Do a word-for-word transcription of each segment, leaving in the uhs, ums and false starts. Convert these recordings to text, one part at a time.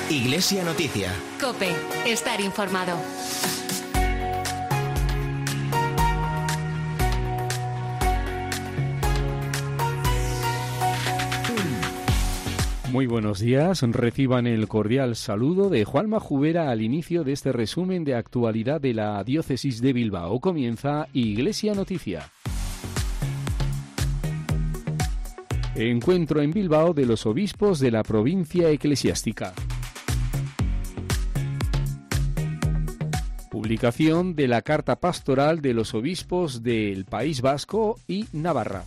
Iglesia Noticia. COPE. Estar informado. Muy buenos días, reciban el cordial saludo de Juanma Jubera al inicio de este resumen de actualidad de la Diócesis de Bilbao. Comienza Iglesia Noticia. Encuentro en Bilbao de los obispos de la provincia eclesiástica. Publicación de la carta pastoral de los obispos del País Vasco y Navarra.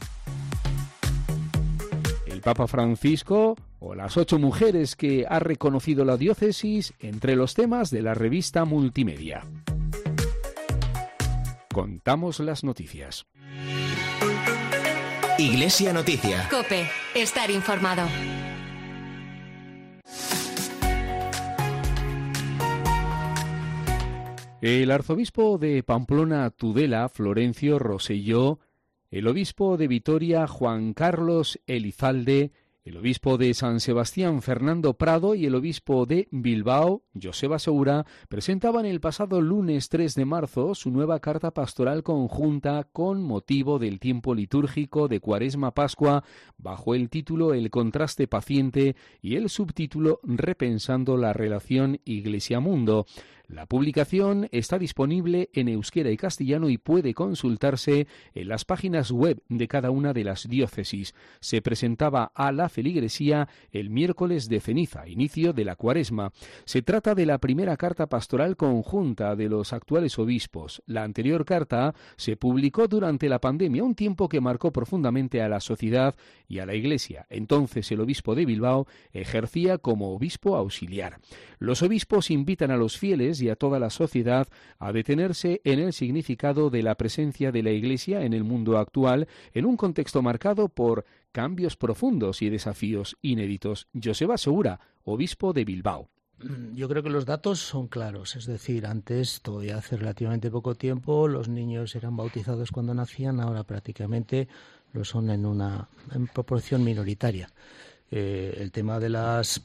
El Papa Francisco o las ocho mujeres que ha reconocido la diócesis entre los temas de la revista Multimedia. Contamos las noticias. Iglesia Noticia. COPE. Estar informado. El arzobispo de Pamplona, Tudela, Florencio Rosselló, el obispo de Vitoria, Juan Carlos Elizalde, el obispo de San Sebastián, Fernando Prado, y el obispo de Bilbao, Joseba Segura, presentaban el pasado lunes tres de marzo su nueva carta pastoral conjunta con motivo del tiempo litúrgico de Cuaresma-Pascua, bajo el título El contraste paciente y el subtítulo Repensando la relación Iglesia-Mundo. La publicación está disponible en euskera y castellano y puede consultarse en las páginas web de cada una de las diócesis. Se presentaba a la feligresía el miércoles de ceniza, inicio de la Cuaresma. Se trata de la primera carta pastoral conjunta de los actuales obispos. La anterior carta se publicó durante la pandemia, un tiempo que marcó profundamente a la sociedad y a la Iglesia. Entonces el obispo de Bilbao ejercía como obispo auxiliar. Los obispos invitan a los fieles y a toda la sociedad a detenerse en el significado de la presencia de la Iglesia en el mundo actual, en un contexto marcado por cambios profundos y desafíos inéditos. Joseba Segura, obispo de Bilbao. Yo creo que los datos son claros, es decir, antes, todavía hace relativamente poco tiempo, los niños eran bautizados cuando nacían, ahora prácticamente lo son en una en proporción minoritaria. Eh, el tema de las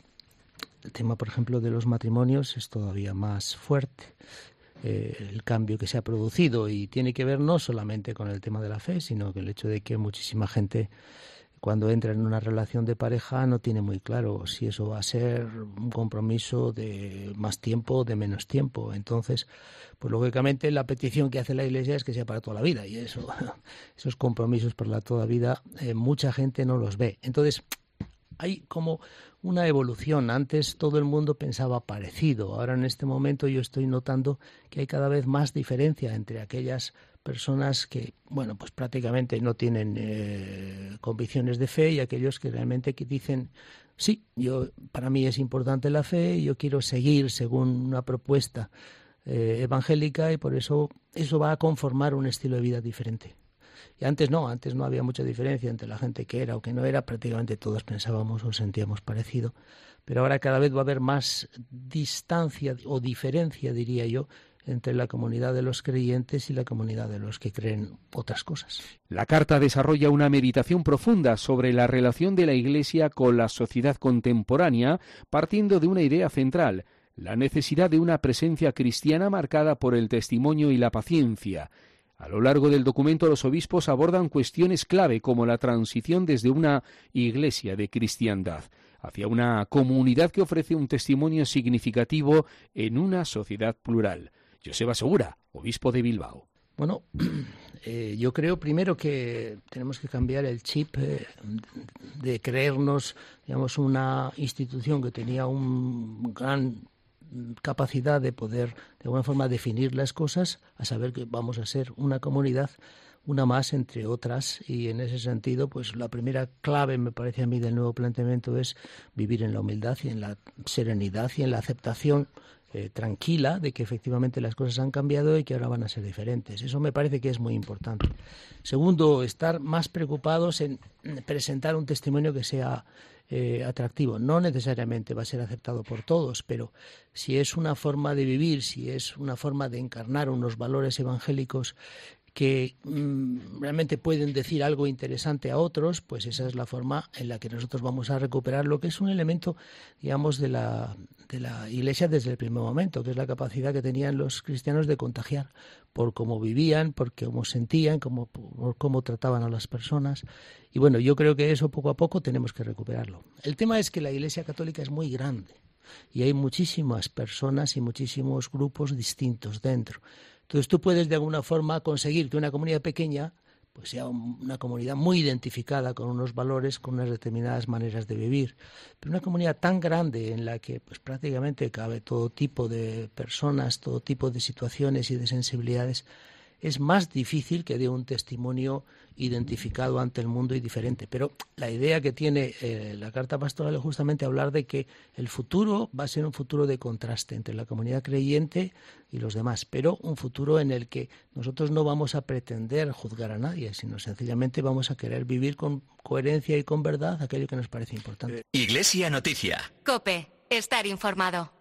El tema, por ejemplo, de los matrimonios es todavía más fuerte. Eh, el cambio que se ha producido y tiene que ver no solamente con el tema de la fe, sino que el hecho de que muchísima gente, cuando entra en una relación de pareja, no tiene muy claro si eso va a ser un compromiso de más tiempo o de menos tiempo. Entonces, pues lógicamente la petición que hace la Iglesia es que sea para toda la vida, y eso, esos compromisos para la toda vida, eh, mucha gente no los ve. Entonces, hay como una evolución. Antes todo el mundo pensaba parecido. Ahora en este momento yo estoy notando que hay cada vez más diferencia entre aquellas personas que, bueno, pues prácticamente no tienen eh, convicciones de fe y aquellos que realmente que dicen, sí, yo para mí es importante la fe y yo quiero seguir según una propuesta eh, evangélica, y por eso eso va a conformar un estilo de vida diferente. Y antes no, antes no había mucha diferencia entre la gente que era o que no era, prácticamente todos pensábamos o sentíamos parecido, pero ahora cada vez va a haber más distancia o diferencia, diría yo, entre la comunidad de los creyentes y la comunidad de los que creen otras cosas. La carta desarrolla una meditación profunda sobre la relación de la Iglesia con la sociedad contemporánea, partiendo de una idea central: la necesidad de una presencia cristiana marcada por el testimonio y la paciencia. A lo largo del documento, los obispos abordan cuestiones clave como la transición desde una iglesia de cristiandad hacia una comunidad que ofrece un testimonio significativo en una sociedad plural. Joseba Segura, obispo de Bilbao. Bueno, eh, yo creo primero que tenemos que cambiar el chip eh, de creernos, digamos, una institución que tenía un gran capacidad de poder de alguna forma definir las cosas, a saber que vamos a ser una comunidad, una más entre otras, y en ese sentido pues la primera clave, me parece a mí, del nuevo planteamiento es vivir en la humildad y en la serenidad y en la aceptación eh, tranquila de que efectivamente las cosas han cambiado y que ahora van a ser diferentes. Eso me parece que es muy importante. Segundo, estar más preocupados en presentar un testimonio que sea Eh, atractivo. No necesariamente va a ser aceptado por todos, pero si es una forma de vivir, si es una forma de encarnar unos valores evangélicos que mmm, realmente pueden decir algo interesante a otros, pues esa es la forma en la que nosotros vamos a recuperar lo que es un elemento, digamos, de la, de la Iglesia desde el primer momento, que es la capacidad que tenían los cristianos de contagiar por cómo vivían, por cómo sentían, cómo, por cómo trataban a las personas. Y bueno, yo creo que eso poco a poco tenemos que recuperarlo. El tema es que la Iglesia católica es muy grande y hay muchísimas personas y muchísimos grupos distintos dentro. Entonces tú puedes de alguna forma conseguir que una comunidad pequeña pues sea una comunidad muy identificada con unos valores, con unas determinadas maneras de vivir. Pero una comunidad tan grande en la que pues prácticamente cabe todo tipo de personas, todo tipo de situaciones y de sensibilidades, es más difícil que dé un testimonio identificado ante el mundo y diferente. Pero la idea que tiene eh, la Carta Pastoral es justamente hablar de que el futuro va a ser un futuro de contraste entre la comunidad creyente y los demás, pero un futuro en el que nosotros no vamos a pretender juzgar a nadie, sino sencillamente vamos a querer vivir con coherencia y con verdad aquello que nos parece importante. Iglesia Noticia. COPE. Estar informado.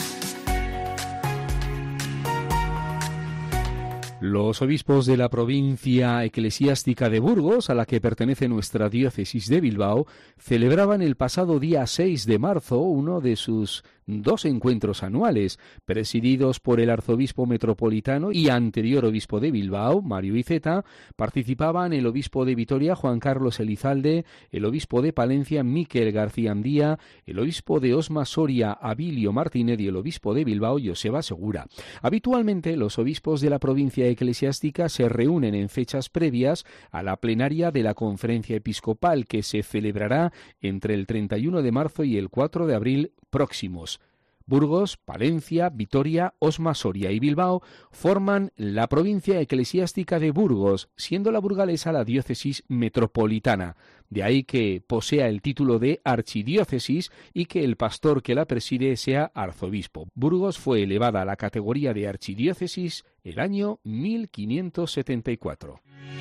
Los obispos de la provincia eclesiástica de Burgos, a la que pertenece nuestra diócesis de Bilbao, celebraban el pasado día seis de marzo uno de sus dos encuentros anuales, presididos por el arzobispo metropolitano y anterior obispo de Bilbao, Mario Iceta. Participaban el obispo de Vitoria, Juan Carlos Elizalde, el obispo de Palencia, Miquel García Andía, el obispo de Osma Soria, Abilio Martínez, y el obispo de Bilbao, Joseba Segura. Habitualmente los obispos de la provincia eclesiástica se reúnen en fechas previas a la plenaria de la Conferencia Episcopal, que se celebrará entre el treinta y uno de marzo y el cuatro de abril próximos. Burgos, Palencia, Vitoria, Osma Soria y Bilbao forman la provincia eclesiástica de Burgos, siendo la burgalesa la diócesis metropolitana. De ahí que posea el título de archidiócesis y que el pastor que la preside sea arzobispo. Burgos fue elevada a la categoría de archidiócesis el año mil quinientos setenta y cuatro.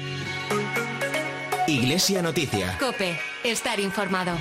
Iglesia Noticia. COPE. Estar informado.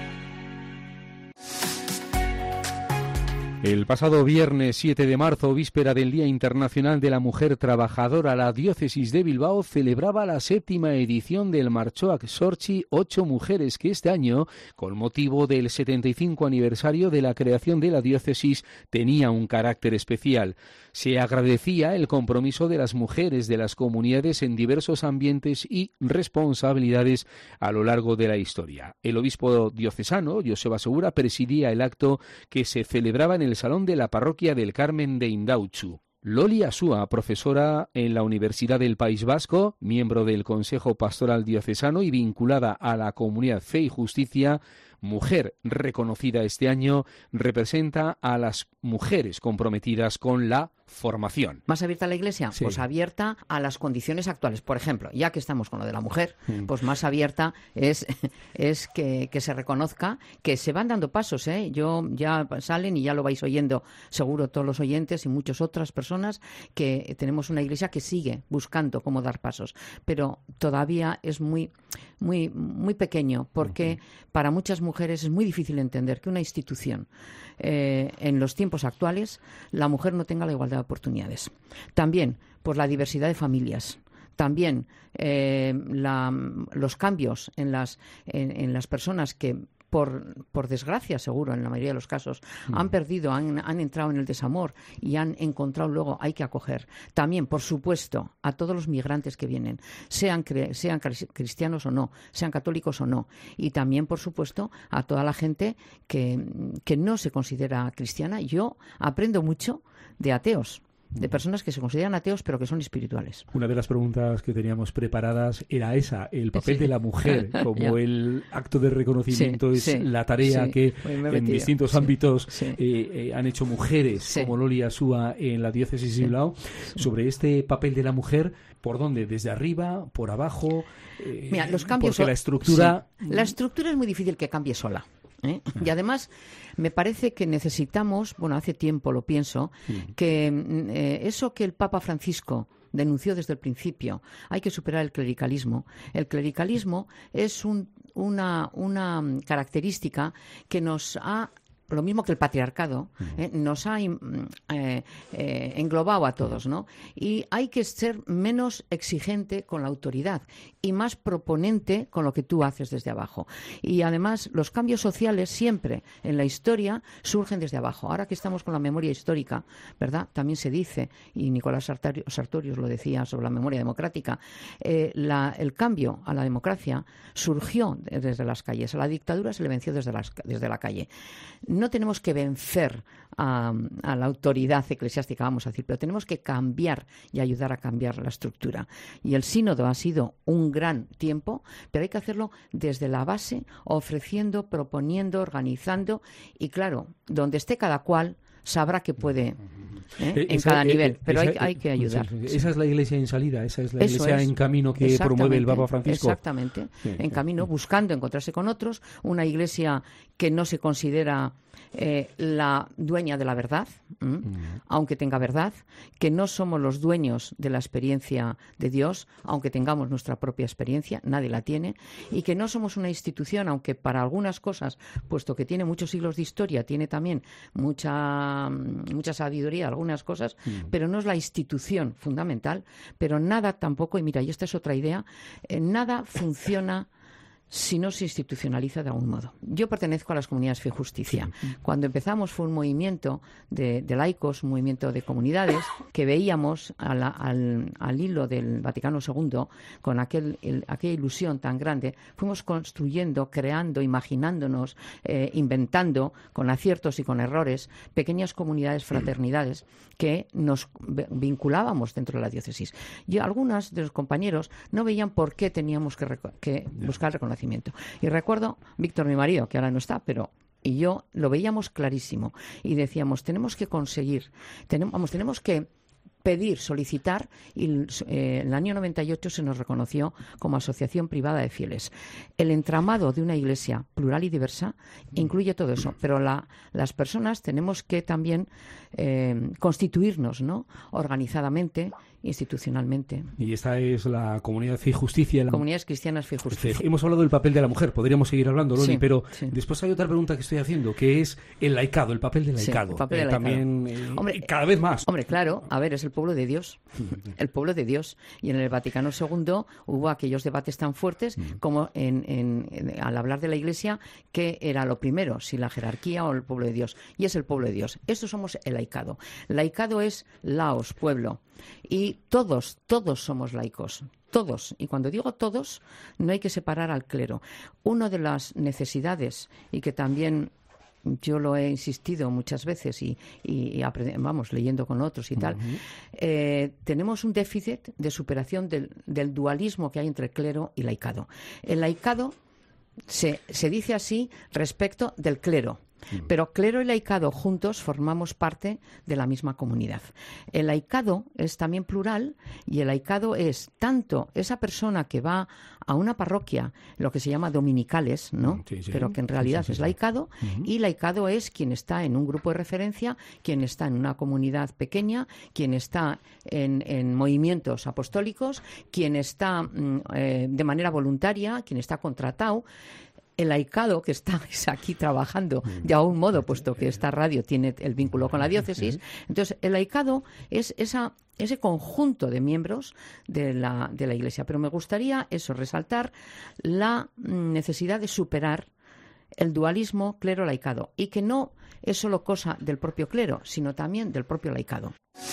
El pasado viernes siete de marzo, víspera del Día Internacional de la Mujer Trabajadora, la diócesis de Bilbao celebraba la séptima edición del Martxoak Sortzi Ocho Mujeres, que este año, con motivo del setenta y cinco aniversario de la creación de la diócesis, tenía un carácter especial. Se agradecía el compromiso de las mujeres de las comunidades en diversos ambientes y responsabilidades a lo largo de la historia. El obispo diocesano, Joseba Segura, presidía el acto que se celebraba en el Salón de la Parroquia del Carmen de Indautxu. Loli Asúa, profesora en la Universidad del País Vasco, miembro del Consejo Pastoral Diocesano y vinculada a la comunidad Fe y Justicia, mujer reconocida este año, representa a las mujeres comprometidas con la formación. ¿Más abierta a la Iglesia? Sí. Pues abierta a las condiciones actuales. Por ejemplo, ya que estamos con lo de la mujer, mm. pues más abierta es, es que, que se reconozca que se van dando pasos, ¿eh? Yo ya salen y ya lo vais oyendo, seguro todos los oyentes y muchas otras personas, que tenemos una Iglesia que sigue buscando cómo dar pasos, pero todavía es muy, muy, muy pequeño, porque uh-huh. para muchas mujeres es muy difícil entender que una institución eh, en los tiempos actuales la mujer no tenga la igualdad de oportunidades. También por la diversidad de familias. También eh, la, los cambios en las, en, en las personas que, por, por desgracia, seguro, en la mayoría de los casos, mm. han perdido, han, han entrado en el desamor y han encontrado luego, hay que acoger. También, por supuesto, a todos los migrantes que vienen, sean, cre- sean cristianos o no, sean católicos o no. Y también, por supuesto, a toda la gente que, que no se considera cristiana. Yo aprendo mucho de ateos, de personas que se consideran ateos pero que son espirituales. Una de las preguntas que teníamos preparadas era esa, el papel sí. de la mujer como el acto de reconocimiento sí, es sí, la tarea sí. que en distintos sí, ámbitos sí. Eh, eh, han hecho mujeres sí. como Loli Asúa en la diócesis de Bilbao. Sí. Sobre este papel de la mujer, ¿por dónde? ¿Desde arriba? ¿Por abajo? Eh, Mira, los cambios... Porque la estructura... Sí. La estructura es muy difícil que cambie sola. ¿Eh? Y además me parece que necesitamos, bueno, hace tiempo lo pienso, sí. que eh, eso que el Papa Francisco denunció desde el principio, hay que superar el clericalismo. El clericalismo es un, una, una característica que nos ha lo mismo que el patriarcado, ¿eh? nos ha eh, eh, englobado a todos, ¿no? Y hay que ser menos exigente con la autoridad y más proponente con lo que tú haces desde abajo. Y además, los cambios sociales siempre en la historia surgen desde abajo. Ahora que estamos con la memoria histórica, ¿verdad? También se dice, y Nicolás Sartorius lo decía sobre la memoria democrática, eh, la, el cambio a la democracia surgió desde las calles. A la dictadura se le venció desde, las, desde la calle. No tenemos que vencer a, a la autoridad eclesiástica, vamos a decir, pero tenemos que cambiar y ayudar a cambiar la estructura. Y el sínodo ha sido un gran tiempo, pero hay que hacerlo desde la base, ofreciendo, proponiendo, organizando y, claro, donde esté cada cual sabrá que puede ¿eh? en esa, cada nivel, eh, pero esa, hay, hay que ayudar. Sí, sí. Esa es la Iglesia en salida, esa es la Eso Iglesia es. en camino que promueve el Papa Francisco. Exactamente, sí, en sí. camino, buscando encontrarse con otros, una Iglesia que no se considera eh, la dueña de la verdad, ¿m? Mm. aunque tenga verdad, que no somos los dueños de la experiencia de Dios, aunque tengamos nuestra propia experiencia, nadie la tiene, y que no somos una institución, aunque para algunas cosas, puesto que tiene muchos siglos de historia, tiene también mucha, mucha sabiduría, algunas cosas, mm. pero no es la institución fundamental, pero nada tampoco, y mira, y esta es otra idea, eh, nada funciona si no se institucionaliza de algún modo. Yo pertenezco a las comunidades Fe y Justicia. Sí. Cuando empezamos fue un movimiento de, de laicos, un movimiento de comunidades que veíamos a la, al, al hilo del Vaticano segundo, con aquel, el, aquella ilusión tan grande, fuimos construyendo, creando, imaginándonos, eh, inventando, con aciertos y con errores, pequeñas comunidades, fraternidades, que nos vinculábamos dentro de la diócesis. Y algunos de los compañeros no veían por qué teníamos que, que buscar reconocimiento. Y recuerdo, Víctor, mi marido, que ahora no está, pero y yo lo veíamos clarísimo y decíamos, tenemos que conseguir, tenemos, vamos, tenemos que pedir, solicitar, y eh, en el año noventa y ocho se nos reconoció como asociación privada de fieles. El entramado de una iglesia plural y diversa incluye todo eso, pero la, las personas tenemos que también eh, constituirnos, ¿no?, organizadamente, institucionalmente. Y esta es la Comunidad Fe y Justicia. La... Comunidades Cristianas Fe y Justicia. Hemos hablado del papel de la mujer, podríamos seguir hablando, Loli, sí, pero sí. después hay otra pregunta que estoy haciendo, que es el laicado, el papel del laicado. Sí, el papel eh, del también, laicado. Eh, hombre, cada vez más. Hombre, claro, a ver, es el pueblo de Dios, el pueblo de Dios. Y en el Vaticano segundo hubo aquellos debates tan fuertes como en, en, en, al hablar de la Iglesia, que era lo primero, si la jerarquía o el pueblo de Dios. Y es el pueblo de Dios. Estos somos el laicado. Laicado es laos, pueblo. Y todos, todos somos laicos. Todos. Y cuando digo todos, no hay que separar al clero. Una de las necesidades, y que también yo lo he insistido muchas veces y, y, y vamos, leyendo con otros y tal, uh-huh. eh, tenemos un déficit de superación del, del dualismo que hay entre clero y laicado. El laicado se, se dice así respecto del clero. Pero clero y laicado juntos formamos parte de la misma comunidad. El laicado es también plural y el laicado es tanto esa persona que va a una parroquia, lo que se llama dominicales, ¿no? Sí, sí. Pero que en realidad sí, sí, sí, es laicado, uh-huh. y laicado es quien está en un grupo de referencia, quien está en una comunidad pequeña, quien está en, en movimientos apostólicos, quien está mm, eh, de manera voluntaria, quien está contratado. El laicado, que está aquí trabajando de algún modo, puesto que esta radio tiene el vínculo con la diócesis. Entonces, el laicado es esa, ese conjunto de miembros de la, de la Iglesia. Pero me gustaría eso, resaltar la necesidad de superar el dualismo clero-laicado, y que no es solo cosa del propio clero, sino también del propio laicado.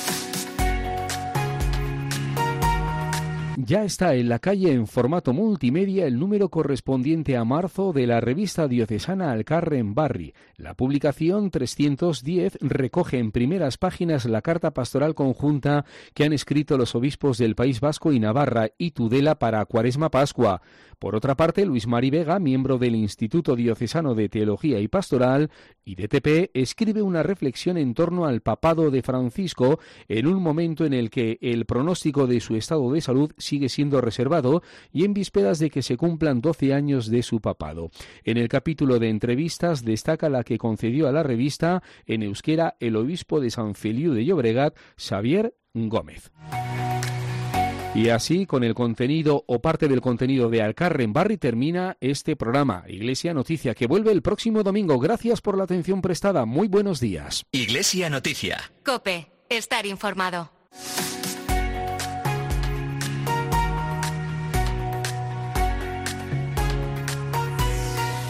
Ya está en la calle en formato multimedia el número correspondiente a marzo de la revista diocesana Alcarren Barri. La publicación trescientos diez recoge en primeras páginas la carta pastoral conjunta que han escrito los obispos del País Vasco y Navarra y Tudela para Cuaresma-Pascua. Por otra parte, Luis Mari Vega, miembro del Instituto Diocesano de Teología y Pastoral, I D T P, escribe una reflexión en torno al papado de Francisco en un momento en el que el pronóstico de su estado de salud sigue siendo reservado y en vísperas de que se cumplan doce años de su papado. En el capítulo de entrevistas destaca la que concedió a la revista en euskera el obispo de San Feliu de Llobregat, Xavier Gómez. Y así, con el contenido o parte del contenido de Alcarren Barri, termina este programa, Iglesia Noticia, que vuelve el próximo domingo. Gracias por la atención prestada. Muy buenos días. Iglesia Noticia. COPE. Estar informado.